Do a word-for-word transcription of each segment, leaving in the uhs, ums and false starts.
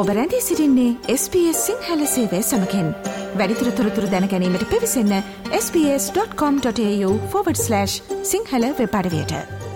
ඔබ රැඳී සිටින්නේ එස් බී එස් සිංහල සේවය සමගින්. වැඩිදුර තොරතුරු දැන ගැනීමට පිවිසන්න S B S dot com dot AU forward slash Sinhala web අඩවියට.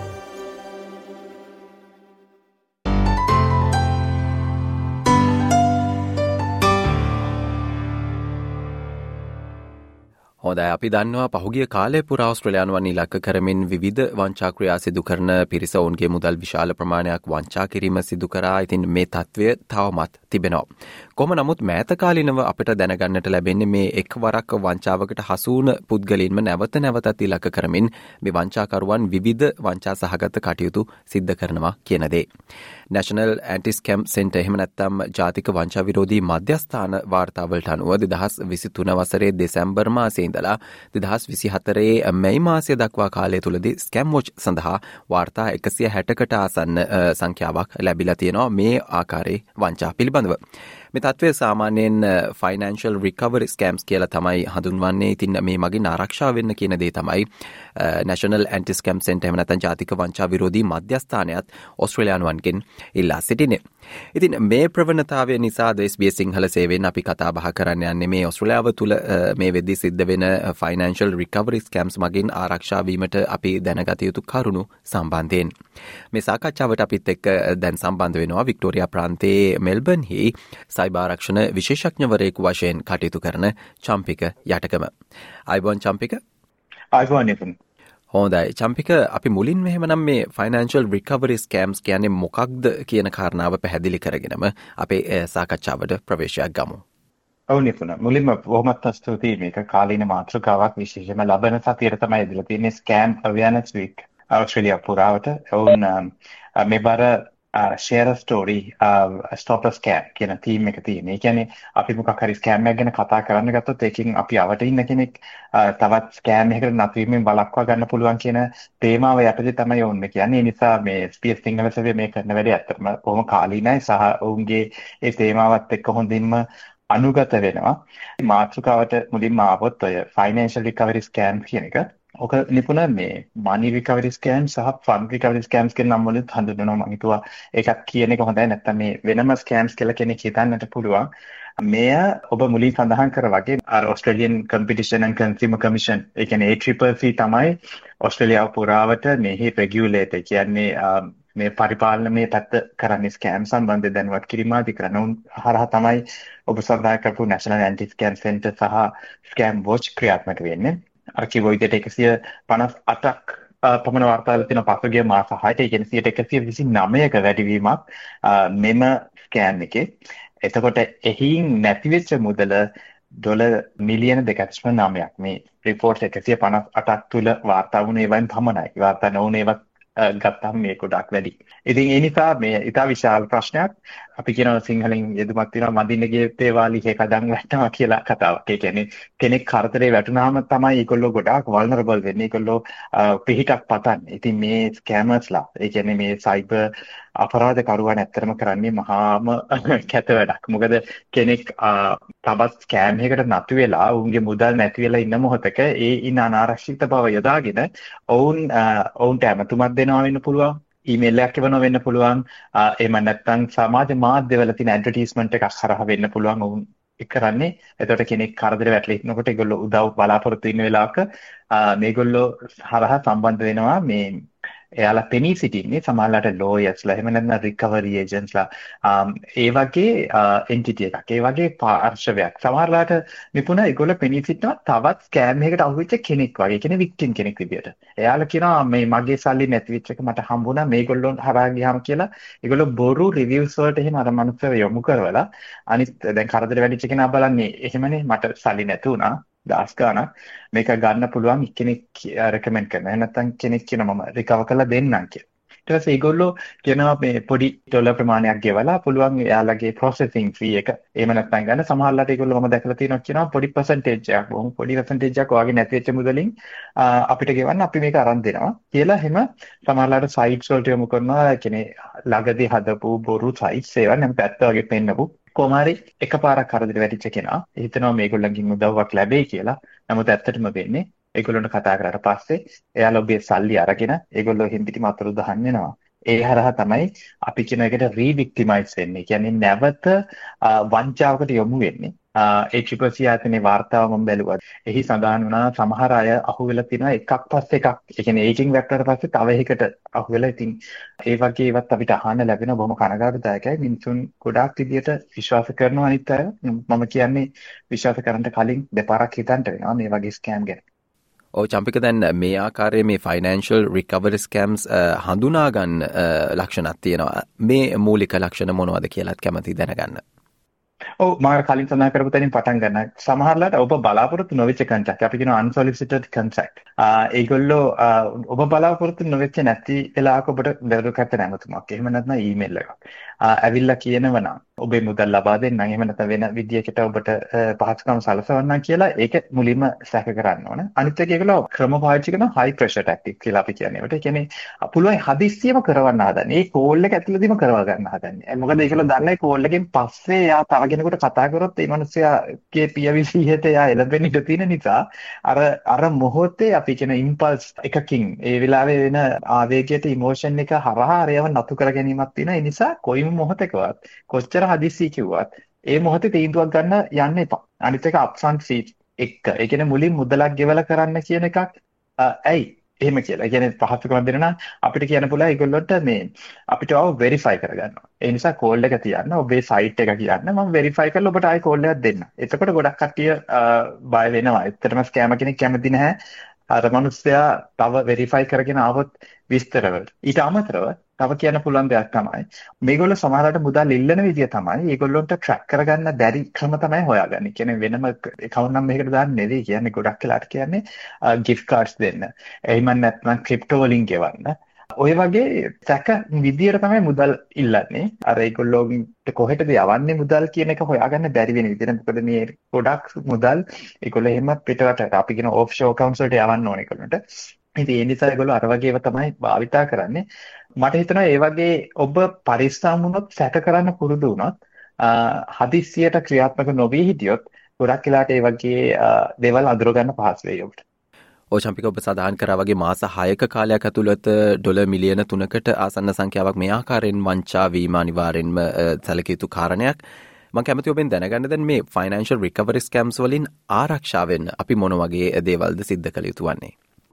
හොඳයි, අපි දන්නවා පහුගිය කාලය පුරා ඕස්ට්‍රේලියානුවන් ඉලක්ක කරමින් විවිධ වංචා ක්‍රියා සිදු කරන පිරිස ඔවුන්ගේ මුදල් විශාල ප්‍රමාණයක් වංචා කිරීම සිදු කරා. ඉතින් මේ තත්ත්වය තවමත් තිබෙනවා. කොහොම නමුත් මෑත කාලිනව අපිට දැනගන්නට ලැබෙන්නේ මේ එක්වරක් වංචාවකට හසු වුණ පුද්ගලයින්ම නැවත නැවතත් ඉලක්ක කරමින් මේ වංචාකරුවන් විවිධ වංචා සහගත කටයුතු සිද්ධ කරනවා කියන දේ. National Anti-Scam Centre එහෙම නැත්නම් ජාතික වංචා විරෝධී මධ්‍යස්ථාන වාර්තාවලට අනුව දෙදහස් විසිතුන වසරේ දෙසැම්බර් මාසයේ ඉඳලා දෙදහස් විසිහතරේ මැයි මාසය දක්වා කාලය තුලදී ස්කැම් වොච් සඳහා වාර්තා එකසිය හැටකට ආසන්න සංඛ්‍යාවක් ලැබිලා තියෙනවා මේ ආකාරයේ වංචා පිළිබඳව. මේ තත්ත්වය සාමාන්‍යයෙන් ෆයිනෑන්ෂල් රිකවරි ස්කෑම්ස් කියලා තමයි හඳුන්වන්නේ. ඉතින් මේ මගින් ආරක්ෂා වෙන්න කියන දේ තමයි National Anti-Scam Centre එහෙම නැත්නම් ජාතික වංචා විරෝධී මධ්‍යස්ථානයත් ඕස්ට්‍රේලියානුවන්ගෙන් ඉල්ලා සිටිනේ. ඉතින් මේ ප්‍රවණතාවය නිසා එස් බී එස් සිංහල සේවයෙන් අපි කතා බහ කරන්න යන්නේ මේ ඕස්ට්‍රේලියාව තුළ මේ වෙද්දී සිද්ධ වෙන ෆයිනෑන්ෂල් රිකවරි ස්කෑම්ස් මගින් ආරක්ෂා වීමට අපි දැනගත යුතු කරුණු සම්බන්ධයෙන්. මේ සාකච්ඡාවට අපිත් එක්ක දැන් සම්බන්ධ වෙනවා වික්ටෝරියා ප්‍රාන්තයේ මෙල්බර්න්හි සයිබර් ආරක්ෂණ විශේෂඥවරයෙකු වශයෙන් කටයුතු කරන චම්පික යටකම. අයබෝන් චම්පික. අයබෝන් නිපුන්. හොඳයි චම්පික, අපි මුලින්ම එහෙමනම් මේ ෆයිනෑන්ෂල් රිකවරි ස්කෑම්ස් කියන්නේ මොකක්ද කියන කාරණාව පැහැදිලි කරගෙනම අපේ සාකච්ඡාවට ප්‍රවේශයක් ගමු. ඔව් නිපුන. මුලින්ම බොහොමත් ස්තුතියි. මේක කාලීන මාතෘකාවක් විශේෂයෙන්ම ලබන සතියේ තමයි ඉදලා තියෙන්නේ ස්කෑම් අවයර්නස් වීක් ඕස්ට්‍රේලියා පුරාවට. ඔවුන් මෙබර share a story uh, stop a scam කියන තීම් එක තියෙන. ඒ කියන්නේ අපි මොකක් හරි ස්කෑම් එකක් ගැන කතා කරන්න ගත්තොත් ඒකෙන් අපි අවට ඉන්න කෙනෙක් තවත් ස්කෑම් එකකට නතු වීමෙන් වළක්වා ගන්න පුළුවන් කියන තේමාව යටතේ තමයි ඕන්නේ කියන්නේ. ඒ නිසා මේ එස් බී එස් සිංහල සේවය මේ කරන වැඩේ ඇත්තටම කොහොම කාලීනයි සහ ඔවුන්ගේ ඒ තේමාවත් එක්ක හොඳින්ම අනුගත වෙනවා. මාතෘකාවට මුලින්ම ආවොත් ඔය financial recovery scam කියන එක ඔක නිපුණ මේ money recovery scam සහ fund recovery scams කියන නම් වලින් හඳුන්වනවා. මම හිතුවා ඒකත් කියන එක හොඳයි. නැත්නම් මේ වෙනම scams කියලා කෙනෙක් හිතන්නට පුළුවන්. මෙය ඔබ මුලින් සඳහන් කර වගේ අර Australian Competition and Consumer Commission ඒ කියන්නේ A C C C තමයි ඕස්ට්‍රේලියාව පුරාවට මෙහි රෙගියුලේටර් කියන්නේ මේ පරිපාලනමය පැත්ත කරන්නේ ස්කෑම් සම්බන්ධ දැනුවත් කිරීම අධිකරණ උන් හරහා තමයි ඔබ සඳහන් කරපු National Anti-Scam Centre සහ Scam Watch ක්‍රියාත්මක වෙන්නේ. අර කිව්ව විදිහට එකසිය පනස් අටක් පමණ වාර්තා වෙලා තියෙන පසුගිය මාස හයට ඒ කියන්නේ එකසිය විසිනමයක වැඩිවීමක් මෙම ස්කෑම් එකේ. එතකොට එහින් නැතිවෙච්ච මුදල ඩොලර් මිලියන දෙක දශම නවයක් මේ රිපෝට් එකසිය පනස් අටක් තුල වාර්තා වුණ ඒවායින් පමණයි. වාර්තා නොවුන ඒවත් ගත්තම මේ ගොඩක් වැඩි. ඉතින් ඒ නිසා මේ ඉතා විශාල ප්‍රශ්නයක්. අපි කියනවා සිංහලෙන් යෙදුමක් තියෙනවා මදින්න ගිය තේවාලි එක කඩන් වැටෙනවා කියලා කතාවක්. ඒ කියන්නේ කෙනෙක් කරදරේ වැටුනහම තමයි ඒගොල්ලෝ ගොඩාක් වල්නරබල් වෙන්නේ. ඒගොල්ලෝ පිහිටක් පතන්නේ. ඉතින් මේ ස්කෑමර්ස්ලා ඒ කියන්නේ මේ සයිබර් අපරාධකරුවන් ඇත්තටම කරන්නේ මහාම කැත වැඩක්. මොකද කෙනෙක් තවත් ස්කෑම් එකකට නතු වෙලා ඔවුන්ගේ මුදල් නැති වෙලා ඉන්න මොහොතක ඒ ඉන්න අනාරක්ෂිත බව යොදාගෙන ඔවුන් ඔවුන්ට ඇමතුමක් දෙනවා වෙන්න පුළුවන්. ඊමේල් එකක් එවනවා වෙන්න පුළුවන්. එහෙම නැත්නම් සමාජ මාධ්‍යවල තියෙන ඇඩ්වර්ටයිස්මන්ට් එකක් හරහා වෙන්න පුළුවන්. ඔවුන් ඒක කරන්නේ. එතකොට කෙනෙක් කරදර වැටලා ඉන්නකොට ඒගොල්ලෝ උදව් බලාපොරොත්තු වෙන වෙලාවක මේගොල්ලෝ හරහා සම්බන්ධ වෙනවා මේ එයාලා පෙනී සිටින්නේ සමහරවිට ලෝයර්ස්ලා එහෙම නැත්නම් රිකවරි ඒජන්ට්ස්ලා ඒ වගේ එන්ටිටි එකක් ඒ වගේ පාර්ශවයක් සමහරවිට නිපුණ ඒගොල්ලෝ පෙනී සිටිනවා තවත් ස්කෑම් එකකට අහුවෙච්ච කෙනෙක් වගේ කියන්නේ වික්ටිම් කෙනෙක් විදියට. එයාලා කියනවා මේ මගේ සල්ලි නැති වෙච්ච එක මට හම්බුණා මේගොල්ලෝ හරහා ගියාම කියලා ඒගොල්ලෝ බොරු රිවිව්ස් වලට එහෙම අර මනුස්සයව යොමු කරවලා අනිත් දැන් කරදර වැඩිච්ච කෙනා බලන්නේ එහෙමනේ මට සල්ලි නැති වුණා දහස් ගාණක් මේක ගන්න පුළුවන් කෙනෙක් රෙකමෙන්ඩ් කරනවා. නැත්නම් කෙනෙක් කියනවා මම රිකවර් කරලා දෙන්නම් කියලා. ඊට පස්සේ ඒගොල්ලෝ කියනවා මේ පොඩි ඩොලර් ප්‍රමාණයක් ගෙවලා පුළුවන් එයාලගේ processing fee එක එහෙම නැත්නම් ගන්න සමහරවිට ඒගොල්ලෝ මම දැකලා තියෙනවා කියනවා පොඩි percentage එකක් බොහොම පොඩි percentage එකක් ඔයාගේ නැති වෙච්ච මුදලින් අපිට ගෙවන්න අපි මේක අරන් දෙනවා කියලා එහෙම සමහරවිට sites වලට යොමු කරනවා. ඒ කියන්නේ ළඟදී හදපු බොරු sites ඒවා නම් පැත්ත වගේ පෙන්නපු කොමාරි එකපාරක් කරදර වැටිච්ච කෙනා හිතනවා මේගොල්ලන්ගෙන් උදව්වක් ලැබෙයි කියලා. නමුත් ඇත්තටම වෙන්නේ ඒගොල්ලන්ට කතා කරලා පස්සේ එයාලා ඔබේ සල්ලි අරගෙන ඒගොල්ලෝ හින්දිටි මතරු දහන් වෙනවා. ඒ හරහා තමයි අපි කියන එකට රීවික්ටිමයිස් වෙන්නේ. කියන්නේ නැවත වංචාවකට යොමු වෙන්නේ. ඒ ට්‍රිපල් සී ආයතනයේ වාර්තාව මම බැලුවා. එහි සඳහන් වුණා සමහර අය අහුවෙලා තියෙනවා එකක් පස්සේ එකක්. ඒ කියන්නේ ඒකින් වැක්ටරට පස්සේ තව එකකට අහුවෙලා. ඉතින් ඒ වගේ ඒවත් අපිට අහන්න ලැබෙන බොහොම කනගාටුදායකයි. මිනිසුන් ගොඩාක් විදියට විශ්වාස කරනවා අනිත් අය. මම කියන්නේ විශ්වාස කරන්න කලින් දෙපාරක් හිතන්න වෙනවා මේ වගේ ස්කෑම් ගැන. ඔව් චම්පික දැන් මේ ආකාරයේ මේ ෆයිනෑන්ෂල් රිකවරි ස්කෑම්ස් හඳුනා ගන්න ලක්ෂණක් තියෙනවා. මේ මූලික ලක්ෂණ මොනවද කියලාත් කැමති දැනගන්න. ඔව් මම කලින් සඳහන් කරපු තැනින් පටන් ගන්න. සමහරලාට ඔබ බලාපොරොත්තු නොවෙච්ච කන්ට්‍රැක්ට් අපි කියනවා unsolicited contract. ඒගොල්ලෝ ඔබ බලාපොරොත්තු නොවෙච්ච නැති වෙලාවක ඔබට දරුවකට නැමතුමක්. එහෙම නැත්නම් ඊමේල් එකක්. ඇවිල්ලා කියනවා නම් ඔබේ මුදල් ලබා දෙන්නම්. එහෙම නැත්නම් වෙන විදියකට ඔබට පහසුකම් සලසවන්නම් කියලා ඒක මුලින්ම සැක කරන්න ඕන. අනිත් එක ඒගොල්ලෝ ක්‍රම පාවිච්චි කරන high pressure tactic කියලා අපි කියන්නේ. ඒකට කියන්නේ පුළුවන් හදිස්සියම කරවන්න හදන්නේ. ඒ කෝල් එක ඇතුළතදීම කරව ගන්න හදන්නේ. මොකද ඒගොල්ලෝ දන්නේ කෝල් එකෙන් පස්සේ යා තව කෙනෙකුට කතා කරොත් ඒ මිනිස්සයාගේ පියවිසියට යා එළඹෙන්න ඉඩ තියෙන නිසා අර අර මොහොතේ අපි කියන ඉම්පල්ස් එකකින් ඒ වෙලාවේ වෙන ආවේගයට ඉමෝෂන් එක හරහා අරයව නතු කර ගැනීමක් තියෙනවා. ඒ නිසා කොයිම මොහොතකවත් කොච්චර හදිස්සි කිව්වත් ඒ මොහොතේ තීන්දුවක් ගන්න යන්න එපා. අනිත් එක අප්ෆ්‍රන්ට් ෆී එක. ඒ කියන්නේ මුලින් මුදලක් ගෙවලා කරන්න කියන එකක් ඇයි එහෙම කියලා. ඒ කියන්නේ පහසුකම් දෙන්න නම් අපිට කියන්න පුළුවන් ඒගොල්ලොන්ට මේ අපිට ඔව වෙරිෆයි කරගන්නවා. ඒ නිසා කෝල් එක තියන්න ඔබේ සයිට් එක කියන්න මම වෙරිෆයි කරලා ඔබට ආයි කෝල් එකක් දෙන්න. එතකොට ගොඩක් කට්ටිය බය වෙනවා. ඇත්තටම ස්කෑම කෙනෙක් කැමති නැහැ. අර මිනිස්සයා තව වෙරිෆයි කරගෙන ආවොත් විස්තරවලට. ඊට අමතරව තව කියන්න පුළුවන් දෙයක් තමයි මේගොල්ලෝ සමහරවිට මුදල් ඉල්ලන විදිය තමයි ඒගොල්ලොන්ට ට්‍රැක් කරගන්න බැරි ක්‍රම තමයි හොයාගන්නේ. කියන්නේ වෙනම account නම් එකකට දාන්න නෙවෙයි කියන්නේ ගොඩක් වෙලාට කියන්නේ gift cards දෙන්න. එහෙම නැත්නම් crypto වලින් ගෙවන්න. ඔය වගේ සැක විදියට තමයි මුදල් ඉල්ලන්නේ. අර ඒගොල්ලෝන්ට කොහෙටද යවන්නේ මුදල් කියන එක හොයාගන්න බැරි වෙන විදිහට. මොකද මේ ගොඩක් මුදල් ඒගොල්ලෝ එහෙම පිටරට අපි කියන offshore accounts වලට යවන්න ඕනේ ඒගොල්ලන්ට. ඉතින් ඒ නිසා ඒගොල්ලෝ අර වගේව තමයි භාවිතා කරන්නේ. මට හිතෙනවා ඒ වගේ ඔබ පරිස්සම් වුණොත් සැක කරන්න පුරුදු වුණොත් හදිස්සියට ක්‍රියාත්මක නොවී හිටියොත් ගොඩක් වෙලාට ඒ වගේ දේවල් අඳුර ගන්න පහසු වෙයි ඔබට. ඔය චම්පික ඔබ සඳහන් කරා වගේ මාස හයක කාලයක් ඇතුළත ඩොලර් මිලියන තුනකට ආසන්න සංඛ්‍යාවක් මේ ආකාරයෙන් වංචා වීම අනිවාර්යෙන්ම සැලකිය යුතු කාරණයක්. මම කැමති ඔබෙන් දැනගන්න දැන් මේ ෆයිනෑන්ෂල් රිකවරි ස්කෑම්ස් වලින් ආරක්ෂා වෙන්න අපි මොන වගේ දේවල්ද සිද්ධ කළ යුතු වන්නේ?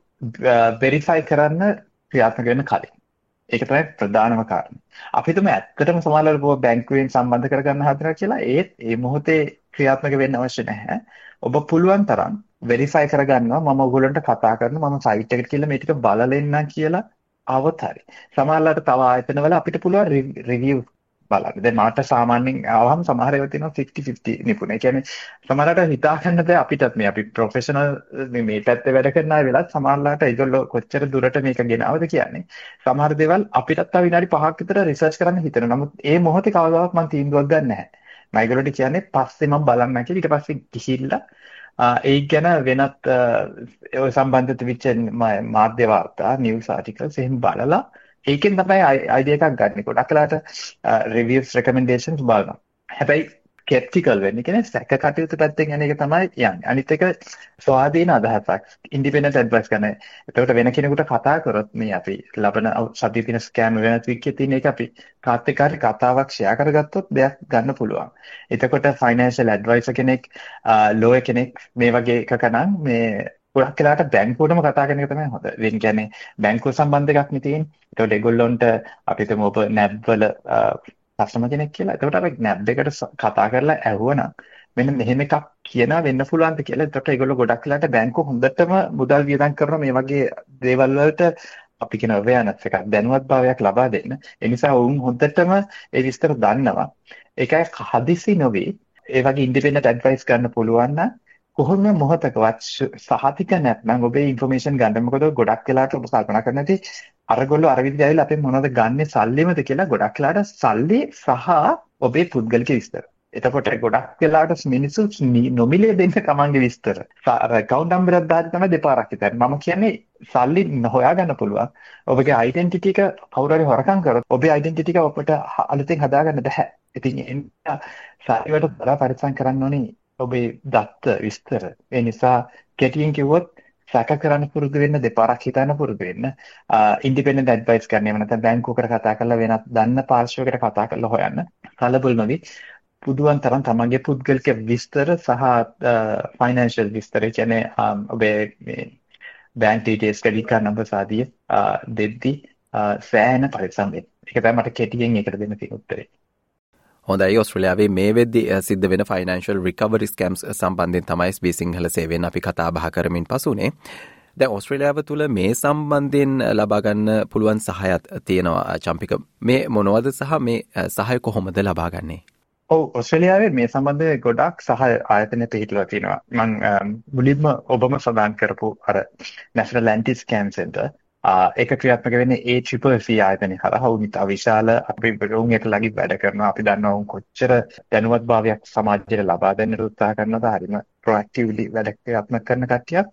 වෙරිෆයි කරන්න ක්‍රියාත්මක වෙන්න කලින්. ඒක තමයි ප්‍රධානම කාරණය. අපි හිතමු ඇත්තටම සමහරවල් බැංකුවෙන් සම්බන්ධ කරගන්න හදනවා කියලා ඒත් ඒ මොහොතේ ක්‍රියාත්මක වෙන්න අවශ්‍ය නැහැ. ඔබ පුළුවන් තරම් වෙරිෆයි කරගන්නවා මම ඔයගොල්ලන්ට කතා කරනවා මම සයිට් එකට කියලා මේ ටික බලලා එන්නම් කියලා આવොත් හරි. සමහරවල්ලාට තව ආයතනවල අපිට පුළුවන් රිවිව් බලන්න. දැන් මාට සාමාන්‍යයෙන් ආවම සමහර ඒවා තියෙනවා ෆිෆ්ටි ෆිෆ්ටි නිපුණ. ඒ කියන්නේ සමහරවිට හිතා ගන්න බෑ අපිටත් මේ අපි ප්‍රොෆෙෂනල් මේ පැත්තේ වැඩ කරන අය වෙලත් සමහරලාට ඒගොල්ලෝ කොච්චර දුරට මේක ගෙනාවද කියන්නේ. සමහර දේවල් අපිටත් තව විනාඩි පහක් විතර රිසර්ච් කරන්න හිතෙනවා. නමුත් ඒ මොහොතේ කවදාවත් මම තීන්දුවක් ගන්න නැහැ. මම ඒගොල්ලෝට කියන්නේ පස්සේ මම බලන්න කියලා. ඊට පස්සේ ගිහිල්ලා ඒ ගැන වෙනත් ඔය සම්බන්ධිත වෙච්ච මාධ්‍ය වාර්තා නිවුස් ආටිකල්ස් එහෙම බලලා ඒකෙන් තමයි අයිඩියා එකක් ගන්න. ගොඩක් වෙලාට රිවිව්ස් රෙකමෙන්ඩේෂන්ස් බලනවා. හැබැයි ස්කෙප්ටිකල් වෙන්නේ කියන්නේ සැක කටයුතු පැත්තෙන් යන එක තමයි යන්නේ. අනිත් එක ස්වාධීන අදහසක් ඉන්ඩිපෙන්ඩන්ට් ඇඩ්වයිස් කරන. එතකොට වෙන කෙනෙකුට කතා කරොත් මේ අපි ලබන සතියේ තියෙන ස්කෑම් වෙනත් වික්කේ තියෙන එක අපි කාත් එක්ක හරි කතාවක් ෂෙයා කරගත්තොත් දෙයක් ගන්න පුළුවන්. එතකොට ෆයිනෑන්ෂල් ඇඩ්වයිසර් කෙනෙක්, ලෝයර් කෙනෙක් මේ වගේ එකක නම් මේ ගොඩක් වෙලාට බැංකුවටම කතා කරන එක තමයි හොඳ. වෙන කියන්නේ බැංකුව සම්බන්ධ එකක් නේ තියෙන්නේ. ඒතකොට ඒගොල්ලොන්ට අපි හිතමු ඔබ නැබ් වල කස්ටමර් කෙනෙක් කියලා. එතකොට අර නැබ් එකට කතා කරලා ඇහුවනම් මෙන්න මෙහෙම එකක් කියනවා වෙන්න පුළුවන්ද කියලා. එතකොට ඒගොල්ලෝ ගොඩක් වෙලාට බැංකුව හොඳටම මුදල් වියදම් කරන මේ වගේ දේවල් වලට අපි කියන අවයනස් එකක් දැනුවත් භාවයක් ලබා දෙන්න. ඒ නිසා වුන් හොඳටම ඒ විස්තර දන්නවා. ඒකයි හදිසි නොවේ. ඒ වගේ ඉන්ඩිපෙන්ඩන්ට් ඇඩ්වයිස් ගන්න පුළුවන් නම් කොහොම මොහොතකවත් සහතික නැත්නම් ඔබේ ඉන්ෆර්මේෂන් ගන්න. මොකද ගොඩක් වෙලාවට ඔබ කල්පනා කරන්නේ නැති අරගොල්ලෝ අර විදිහට ඇවිල්ලා අපෙන් මොනවද ගන්නෙ සල්ලිමද කියලා ගොඩක් වෙලාවට සල්ලි සහ ඔබේ පුද්ගලික විස්තර. එතකොට ගොඩක් වෙලාවට මිනිස්සු නොමිලේ දෙන්න තමන්ගේ විස්තර. අර account number එකක් දාලා තමයි දෙපාරක් හිතන්නේ. මම කියන්නේ සල්ලි හොයාගන්න පුළුවන්. ඔබගේ ඩෙන්ටිටි එක කවුරු හරි හොරකම් කරොත් ඔබේ ඩෙන්ටිටි එක ඔබට අලුතෙන් හදාගන්න බැහැ. ඉතින් ඒ නිසා සල්ලි වලට බලා පරිස්සම් කරන්න ඕනේ. ඔබේ දත්ත විස්තර. ඒ නිසා කෙටියෙන් කිව්වොත් සැක කරන්න පුරුදු වෙන්න, දෙපාරක් හිතන්න පුරුදු වෙන්න, ඉන්ඩිපෙන්ඩන්ට් ඇඩ්වයිස් ගන්න. එහෙම නැත්නම් බැංකුවකට කතා කරලා වෙනත් දන්න පාර්ශ්වයකට කතා කරලා හොයන්න. කලබල නොවි පුදුවන් තරම් තමන්ගේ පුද්ගලික විස්තර සහ ෆයිනෑන්ෂල් විස්තර කියන්නේ ඔබේ මේ bank details, credit card numbers ආදී දෙද්දි සෑහෙන පරිස්සම් වෙන්න. ඒක තමයි මට කෙටියෙන් ඒකට දෙන්න තියෙන උත්තරේ. හොඳයි. ඔස්ට්‍රේලියාවේ මේ වෙද්දි සිද්ධ වෙන ෆයිනෑන්ෂල් රිකවරි ස්කැම්ස් සම්බන්ධයෙන් තමයි එස් බී එස් සිංහල සේවයෙන් අපි කතා බහ කරමින් පසුනේ. දැන් ඔස්ට්‍රේලියාව තුළ මේ සම්බන්ධයෙන් ලබා ගන්න පුළුවන් සහයත් තියෙනවා චම්පික. මේ මොනවද සහ මේ සහය කොහොමද ලබා ගන්නේ? ඔව්, ඔස්ට්‍රේලියාවේ මේ සම්බන්ධයෙන් ගොඩක් සහය ආයතන පිහිටලා තියෙනවා. මම මුලින්ම ඔබම සඳහන් කරපු අර National Anti-Scam Centre ඒක ක්‍රියාත්මක වෙන්නේ ඒ ට්‍රිපල් සී ආයතනය හරහා. උන් ඉතා විශාල අපි උන් එක ළඟින් වැඩ කරනවා. අපි දන්නවා උන් කොච්චර දැනුවත්භාවයක් සමාජයට ලබා දෙන්නට උත්සාහ කරනවද. හරිම ප්‍රොඇක්ටිව්ලි වැඩ ක්‍රියාත්මක කරන කට්ටියක්.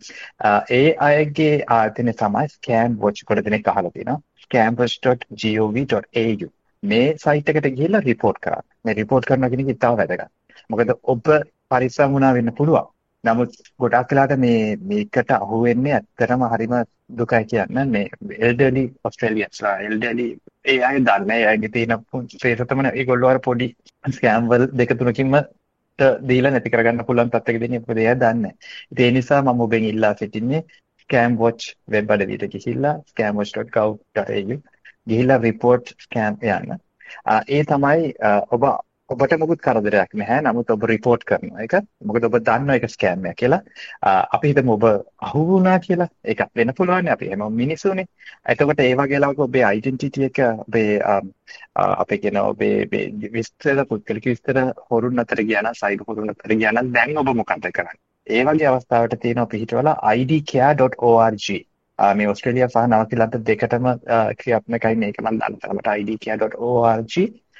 ඒ අයගේ ආයතනය තමයි Scam Watch. කොට දෙනෙක් අහලා තියෙනවා scam watch dot gov dot a u. මේ සයිට් එකට ගිහිල්ලා රිපෝට් කරන්න. මේ රිපෝට් කරනවා කියන එක ඉතාම වැදගත්. මොකද ඔබ පරිස්සම් වුණා වෙන්න පුළුවන්. නමුත් ගොඩක් වෙලාට මේ මේකට අහු වෙන්නේ ඇත්තටම හරිම දුකයි කියන්න. මේ එල්ඩර්ලි ඔස්ට්‍රේලියන්ස්ලා එල්ඩර්ලි ඒ අය දන්නේ අයගේ තියෙන ප්‍රේතතම ඒගොල්ලෝ අර පොඩි ස්කෑම් වල දෙක තුනකින්ම දීලා නැති කරගන්න පුළුවන් තත්ත්වයක දෙන්නේ. මොකද එයා දන්නේ. ඉතින් ඒ නිසා මම ඔබෙන් ඉල්ලා සිටින්නේ Scam Watch වෙබ් අඩවියට ගිහිල්ලා scam watch dot gov dot a u ගිහිල්ලා report scam යන්න. ඒ තමයි ඔබ ඔබට මොකුත් කරදරයක් නැහැ. නමුත් ඔබ report කරනවා එක. මොකද ඔබ දන්නවා ඒක scam එකක් කියලා. අපි හිතමු ඔබ අහු වුණා කියලා. ඒකත් වෙන්න පුළුවන්. අපි හැමෝම මිනිස්සුනේ. එතකොට ඒ වගේ ලාවක ඔබේ identity එක ඔබේ අපේ කියන ඔබේ විස්තර පුද්ගලික විස්තර හොරුන් අතර ගියා නම්, සයිබර් හොරුන් අතර ගියා නම් දැන් ඔබ මොකක්ද කරන්නේ? ඒ වගේ අවස්ථාවට තියෙනවා පිහිටවලා I D care dot org. මේ ඔස්ට්‍රේලියා සහ නවසීලන්ත දෙකටම ක්‍රියාත්මකයි මේක මම දන්න තරමට I D care dot org.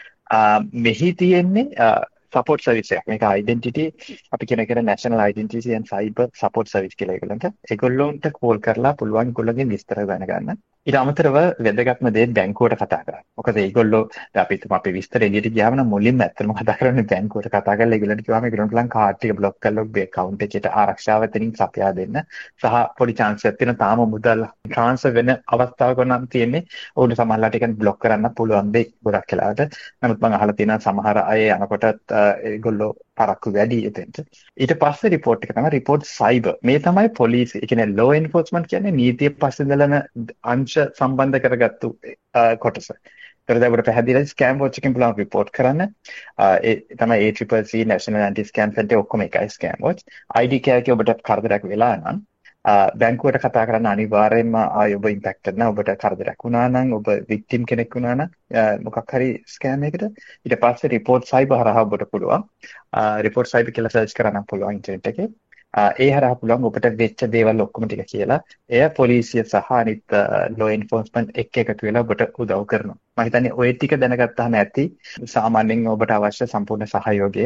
මෙහි තියෙන්නේ සපෝට් සර්විස් එකක්. මේක ඩෙන්ටිටි අපි කියන එකට National Identity and Cyber Support Service කියලා ඒගොල්ලන්ට. ඒගොල්ලොන්ට කෝල් කරලා පුළුවන් ඒගොල්ලෝගෙන් විස්තර දැනගන්න. ඊට අමතරව වැදගත්ම දේ බැංකුවට කතා කරන්න. මොකද ඒගොල්ලෝ අපි හිතමු අපි විස්තර එළියට ගියාම නම් මුලින්ම ඇත්තටම කතා කරන්නේ බැංකුවට කතා කරලා ඒගොල්ලන්ට කිව්වම ඒගොල්ලන්ට ලං කාඩ් එක බ්ලොක් කරලා ඔබේ account එකේට ආරක්ෂාව එතනින් සපයා දෙන්න. සහ පොඩි chance එකක් තියෙන තාම මුදල් transfer වෙන අවස්ථාවක නම් තියෙන්නේ ඕන සමහරලාට ඒක බ්ලොක් කරන්න පුළුවන් දෙයක් ගොඩක් වෙලාවට. නමුත් මම අහලා තියෙනවා සමහර අය යනකොටත් ඒගොල්ලෝ පරක්කු වැඩි එතෙන්ට. ඊට පස්සේ report එක තමයි report cyber. මේ තමයි පොලිසිය. ඒ කියන්නේ law enforcement කියන්නේ නීතිය පස්සේ දලන අංශ සම්බන්ධ කරගත්තු කොටස. ඒතර දැන් අපිට පැහැදිලියි scam watch එකෙන් පුළුවන් report කරන්න. ඒ තමයි A C C C National Anti-Scam Centre ඔක්කොම එකයි scam watch. I D care එක ඔබට කරදරයක් වෙලා නම් බැංකුවට කතා කරන්න අනිවාර්යයෙන්ම ආය ඔබ ඉම්පැක්ටඩ් නම් ඔබට කරදරයක් වුණා නම් ඔබ වික්ටිම් කෙනෙක් වුණා නම් මොකක් හරි ස්කෑම් එකකට ඊට පස්සේ report cyber හරහා ඔබට පුළුවන් report cyber කියලා සර්ච් කරන්න පුළුවන් ඉන්ටර්නෙට් එකේ. ඒ හරහා පුළුවන් ඔබට වෙච්ච දේවල් ඔක්කොම ටික කියලා එය පොලිසිය සහ අනිත් law enforcement එක්ක එකතු වෙලා ඔබට උදව් කරනවා. මම හිතන්නේ ඔය ටික දැනගත්තාම ඇති සාමාන්‍යයෙන් ඔබට අවශ්‍ය සම්පූර්ණ සහයෝගය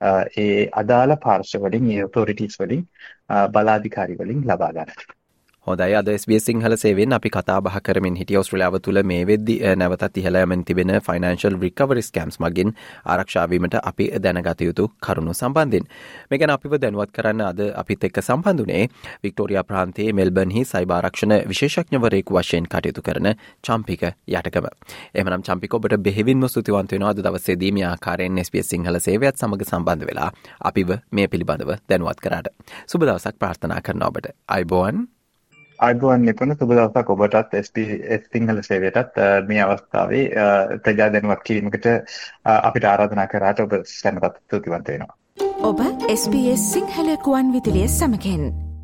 ඒ අදාළ පාර්ශ්ව වලින් ඒ ඔතොරිටිස් වලින් බලාධිකාරි වලින් ලබා ගන්න. හොඳයි. අද එස් බී එස් සිංහල සේවයෙන් අපි කතා බහ කරමින් හිටිය ඔස්ට්‍රේලියාව තුළ මේ වෙද්දි නැවතත් ඉහළ යමින් තිබෙන ෆයිනෑන්ෂල් රිකවරි ස්කෑම්ස් මගින් ආරක්ෂා වීමට අපි දැනගත යුතු කරුණු සම්බන්ධයෙන්. මේ ගැන අපිව දැනුවත් කරන්න අද අපිත් එක්ක සම්බන්ධ වුණේ වික්ටෝරියා ප්‍රාන්තයේ මෙල්බර්න්හි සයිබර් ආරක්ෂණ විශේෂඥවරයෙකු වශයෙන් කටයුතු කරන චම්පික යටකම. එහෙමනම් චම්පික ඔබට බෙහෙවින්ම ස්තුතිවන්ත වෙනවා අද දවසේදී මේ ආකාරයෙන් එස් බී එස් සිංහල සේවයත් සමග සම්බන්ධ වෙලා අපිව මේ පිළිබඳව දැනුවත් කරාට. සුබ දවසක් ප්‍රාර්ථනා කරනවා ඔබට. අයබෝවන්. අයිබෝන් නිපුණ සුබ දවසක් ඔබටත් එස් බී එස් සිංහල සේවයටත් මේ අවස්ථාවේ ප්‍රජා දැනුවත් කිරීමකට අපිට ආරාධනා කරාට ඔබ සැමටත් ස්තුතිවන්ත වෙනවා. ඔබ එස් බී එස් සිංහල කුවන් විදුලිය සමගින්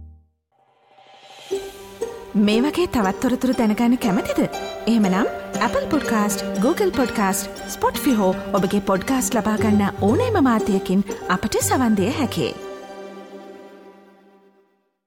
මේ වගේ තවත් තොරතුරු දැනගන්න කැමතිද? එහෙමනම් Apple Podcast, Google Podcast, Spotify හෝ ඔබගේ පොඩ්කාස්ට් ලබා ගන්න ඕනෑම මාධ්‍යයකින් අපට සවන් දිය හැකියි.